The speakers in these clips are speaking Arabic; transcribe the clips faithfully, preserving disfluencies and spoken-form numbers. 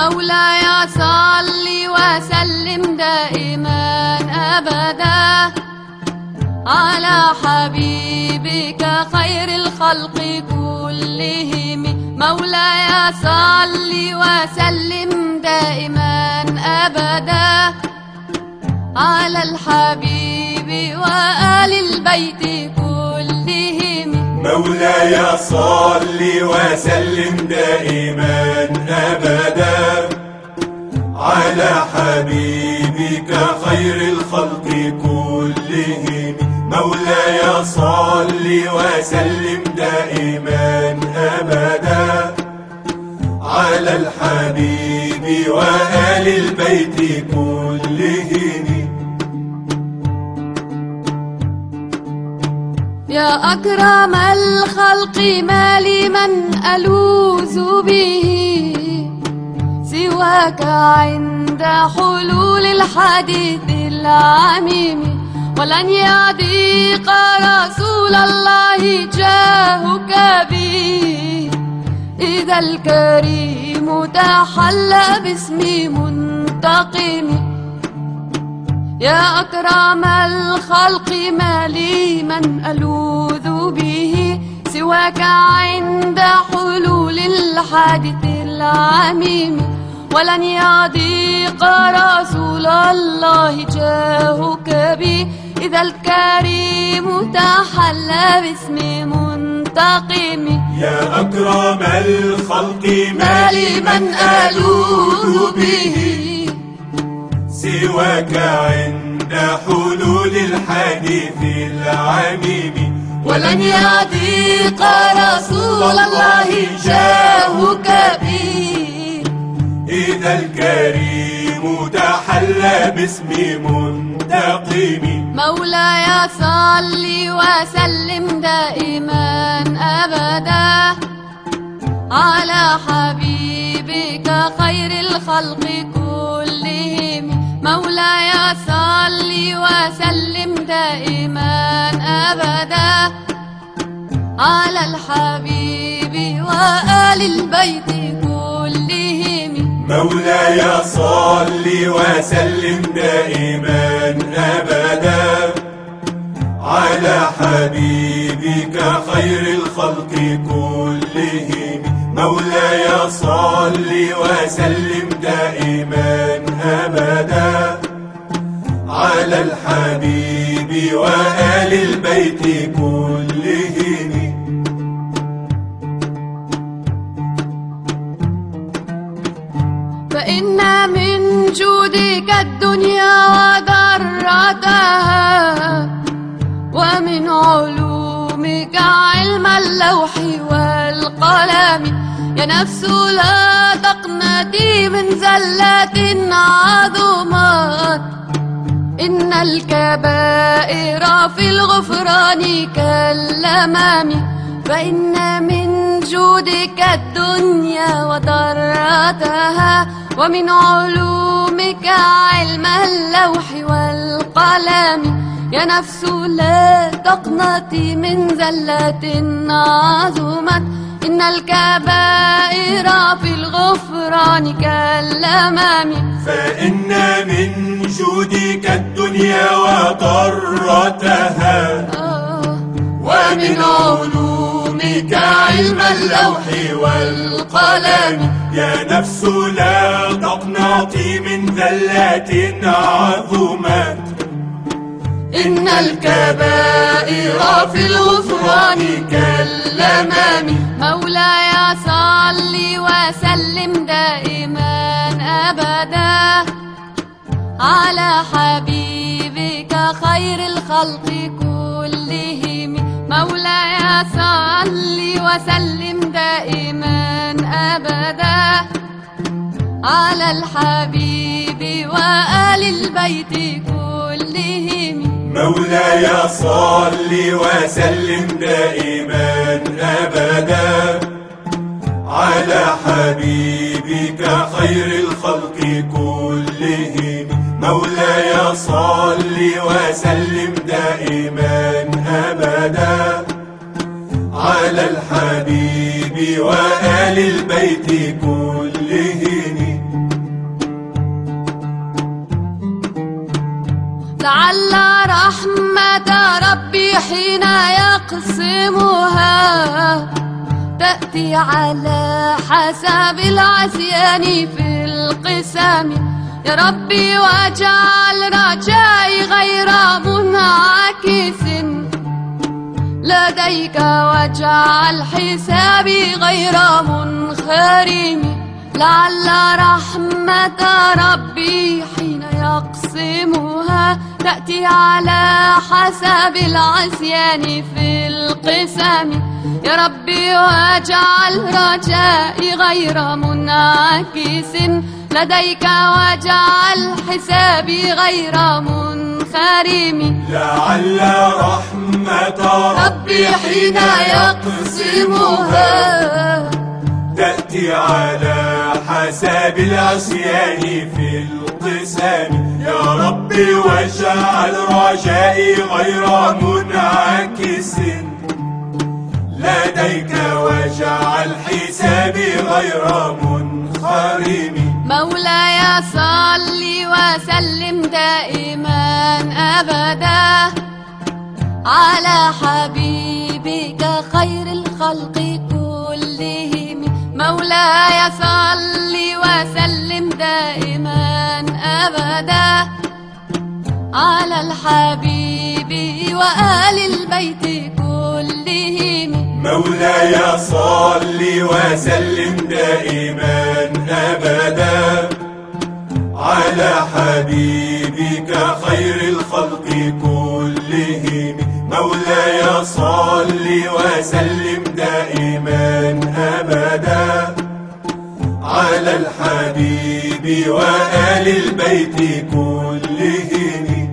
مولاي صل وسلم دائما أبدا على حبيبك خير الخلق كلهم. مولاي صل وسلم دائما أبدا على الحبيب وآل البيت كلهم. مولاي صل وسلم دائما أبدا على حبيبك خير الخلق كلهم. مولاي صل وسلم دائما أبدا على الحبيب وآل البيت كلهم. يا أكرم الخلق ما لي من ألوذ به سواك عند حلول الحديث العميم. ولن يضيق رسول الله جاهك بي إذا الكريم تحلى باسم منتقم. يا أكرم الخلق ما لي من ألوذ به سواك عند حلول الحادث العميم. ولن يضيق رسول الله جاهك بي إذا الكريم تحلى باسم منتقم. يا أكرم الخلق ما لي من ألوذ به سواك عند حلول الحديث العميم. ولن يضيق رسول الله جاهك بي إذا الكريم تحلى باسم منتقم. مولاي صل وسلم دائما أبدا على حبيبك خير الخلق كلهم. مولاي صل وسلم دائما أبدا على الحبيب وآل البيت كلهم. مولاي صل وسلم دائما أبدا على حبيبك خير الخلق كلهم. مولاي صل وسلم دائما أبدا على الحبيب وآل البيت كلهم. فإن من جودك الدنيا وضرتها ومن علومك علم اللوح والقلم. يا نفس لا تقنطي من زلات عظمت إن الكبائر في الغفران كالأمام. فإن من جودك الدنيا وضرتها ومن علومك علم اللوح والقلم. يا نفس لا تقنطي من زلات عظمت إن الكبائر في الغفران كالأمام. فإن من جودك الدنيا وضرتها ومن علومك علم اللوح والقلم. يا نفس لا تقنطي من ذلات عظمت إن الكبائر في الغفران كالأمام. مولاي صل وسلم دائما أبدا على حبيبك خير الخلق كلهم. مولاي صل وسلم دائما أبدا على الحبيب وآل البيت كلهم. مولاي صل وسلم دائما أبدا على حبيبك خير الخلق كلهم. مولاي صل وسلم دائما أبدا على الحبيب وآل البيت كلهم. لعل رحمة ربي حين يقسمها تأتي على حسب العصيان في القسم. يا ربي واجعل رجائي غير منعكس لديك، واجعل حسابي غير منخرم. لعل رحمة ربي حين يقسمها تأتي على حسب العصيان في القسم. يا ربي واجعل رجائي غير منعكس لديك، واجعل حسابي غير منخرم. لعل رحمة ربي حين يقسمها تأتي على حسب العصيان في القسم. يا ربي واجعل رجائي غير منعكس لديك، واجعل حسابي غير منخرم. مولاي صل وسلم دائما أبدا على حبيبك خير الخلق كلهم. مولاي صل وسلم دائما أبدا على الحبيب وآل البيت كلهم. مولاي صل وسلم دائما أبدا على حبيبك خير الخلق كلهم. مولاي صل وسلم دائما أبدا على الحبيب وآل البيت كلهم.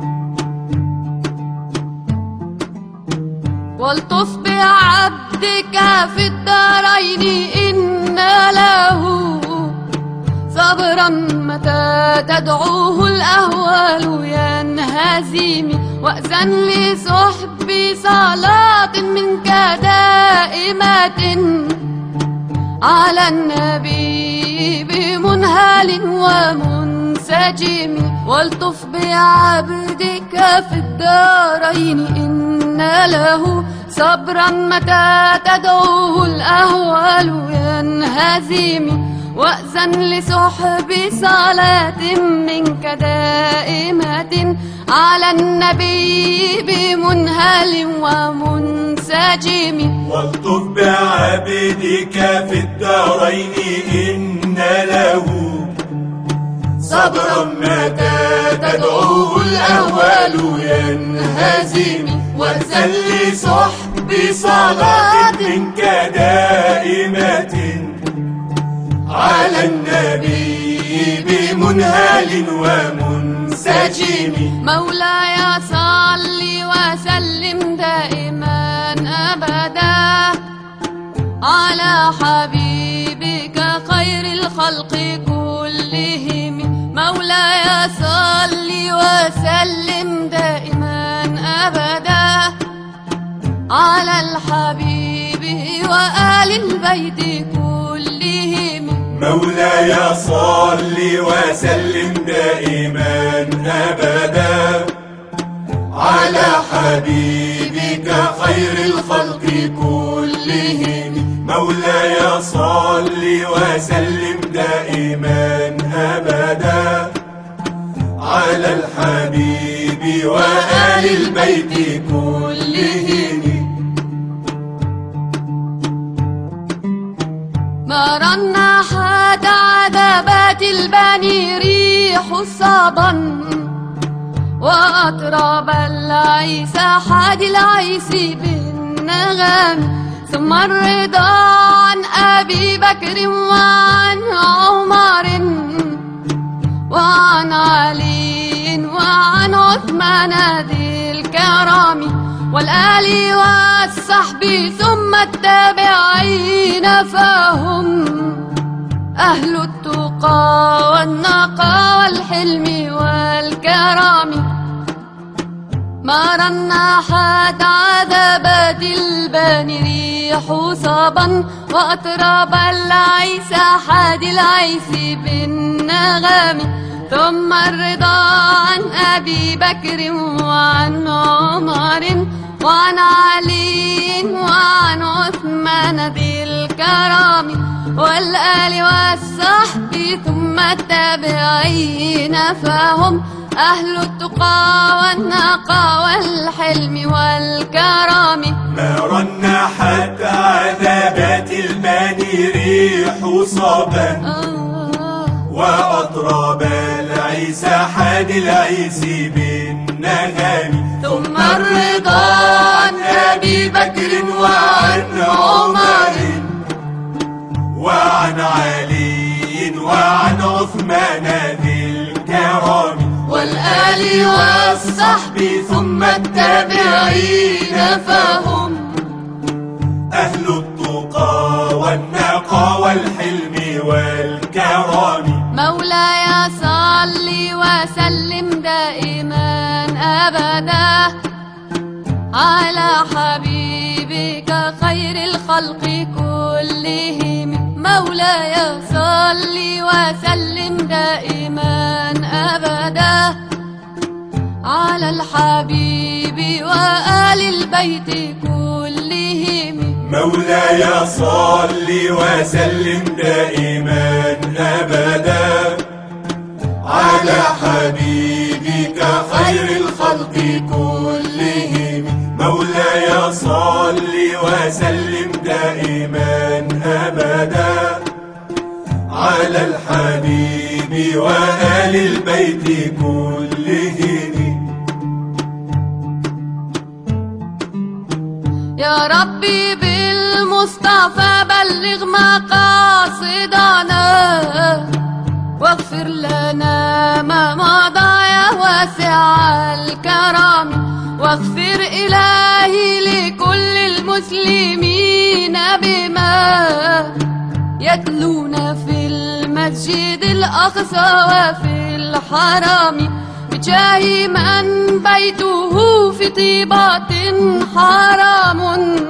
والطف بعبدك في الدارين إن له صبرا متى تدعوه الأهوال ينهزم. وأذن لصحب صلاة منك دائمة على النبي بمنهال ومنسجم. والطف بعبدك في الدارين إن له صبرا متى تدعوه الأهوال ينهزم. وأذن لصحب صلاة منك دائمة على النبي بمنهل ومنسجم. والطف بعبدك في الدارين إن له صبرا متى تدعوه الأهوال ينهزم. وأذن لصحب صلاة منك دائمة على النبي بمنهال ومنسجم. مولاي صل وسلم دائما أبدا على حبيبك خير الخلق كلهم. مولاي صل وسلم دائما أبدا على الحبيب وآل البيت كلهم. مولاي صل وسلم دائما أبدا على حبيبك خير الخلق كلهم. مولاي صل وسلم دائما أبدا على الحبيب وآل البيت كلهم. ما رنحت عذبات البني ريح صبا وأطرب العيس حاد العيس بالنغم. ثم الرضا عن أبي بكر وعن عمر وعن علي وعن عثمان ذي الكرم والآل والصحب ثم التابعين فهم أهل التقى والنقى والحلم والكرم. ما رنحت عذبات البني ريح صبا وأطرب العيس حاد العيس بالنغم. ثم الرضا عن أبي بكر وعن عمر وعن علي وعن عثمان ذي الكرام والآل والصحب ثم التابعين فهم أهل التقى والنقى والحلم والكرام. ما رنحت عذابات الماني ريح صبا وأطرب العيس حاد العيس بالنغم. ثم الرضا عن أبي بكر وعن عمر وعن علي وعن عثمان ذي الكرام والآل والصحب ثم التابعين فهم أهل التقى والنقى والحلم والكرام. مولاي صل وسلم دائما أبدا على حبيبك خير الخلق كلهم. مولاي صل وسلم دائما أبدا على الحبيب وآل البيت كلهم. مولاي صل وسلم دائما أبدا على حبيبك خير الخلق كلهم. مولاي صل وسلم دائما أبدا على الحبيب وآل البيت كلهم. يا ربي بالمصطفى بلغ مقاصدنا واغفر لنا ما مضى يا واسع الكرم. واغفر إلهي لكل المسلمين بما يتلون في المسجد الأقصى وفي الحرم بجاه من بيته في طيبات حرام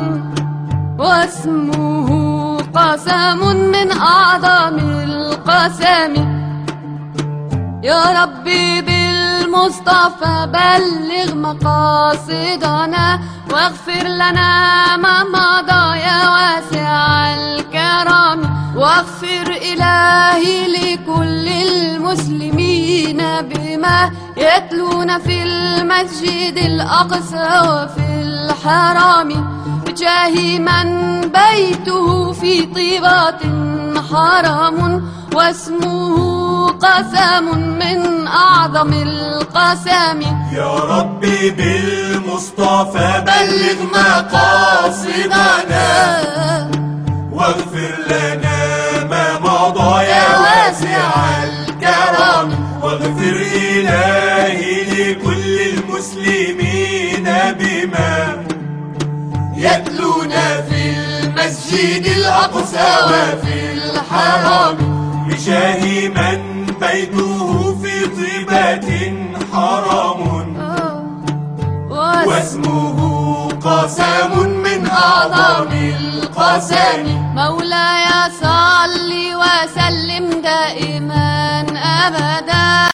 واسمه قسم من أعظم القسم. يا ربي بالمصطفى بلغ مقاصدنا واغفر لنا ما مضى يا واسع الكرم. واغفر إلهي لكل المسلمين بما يتلون في المسجد الأقصى وفي الحرم بجاه من بيته في طيبات حرام واسمه قسم من أعظم القسم. يا ربي بالمصطفى بلغ مقاصدنا واغفر لنا ما مضى يا واسع الكرم. واغفر إلهي لكل المسلمين بما يتلون في المسجد الأقصى وفي الحرم بجاه من بيته في طيبات حرام واسمه قسم من أعظم القسم. مولاي صل وسلم دائما أبدا